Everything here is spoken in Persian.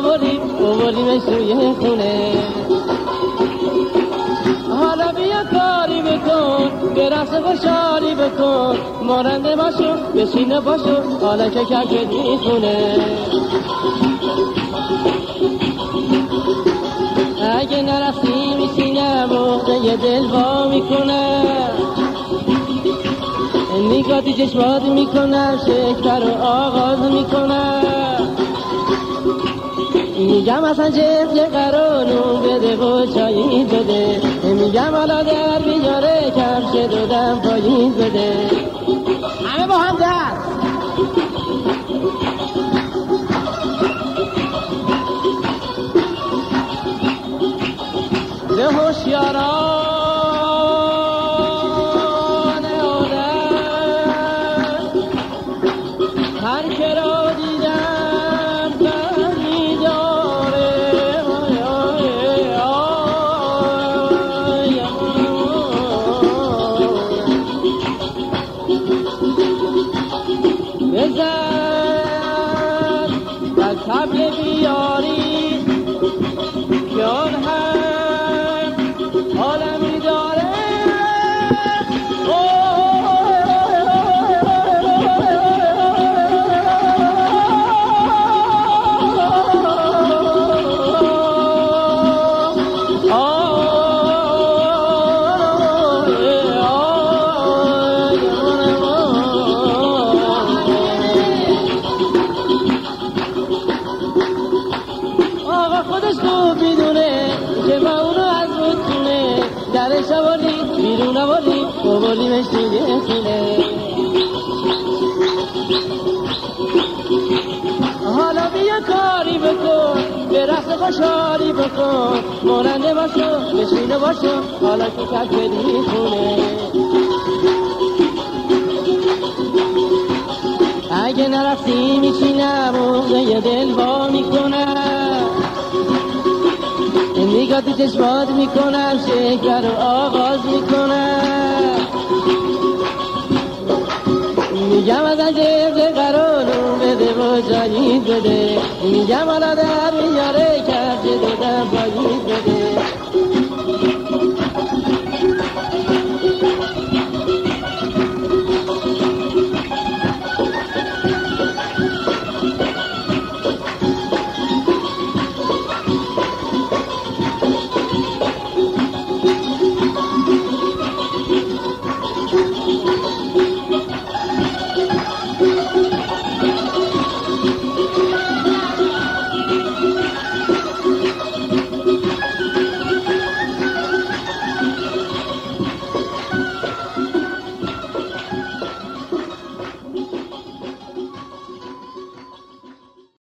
اووردیم سوی خونه. حالا بیا کاری بکن، به رقص خوشحالی بکن، ماننده باشو بشینه باشو حالا که کفشت میخونه. اگه نرفتی میشینم عقده دل وا میکنم، نگاهی چشمات میکنم، شکر رو آغاز میکنم، میگم اصلا جه قرارون بده و چایی بده، میگم حالا در بیاره کفش دادم پایین بده. همه با هم دست به هوشیاران هر که را دیدم بری داره. بزن از طبل بیاری که آن هم عالمی داره. خودش خوب میدونه که ما اونو از بودونه، درش آوردیم بیرون آوردیم آوردیمش توی خونه. حالا بیا کاری بکن، به رقص خوشحالی بکن، ماننده باشو بشینه باشو حالا که کفشت میخونه. اگه نرفتی میشینم عقده دل وا میکنم، نگاه تو چشمات میکنم، شکر رو آغاز میکنم، میگم از جبه قرارون بده و جایی بده، میگم حالا در بیاره کفش دادم پایین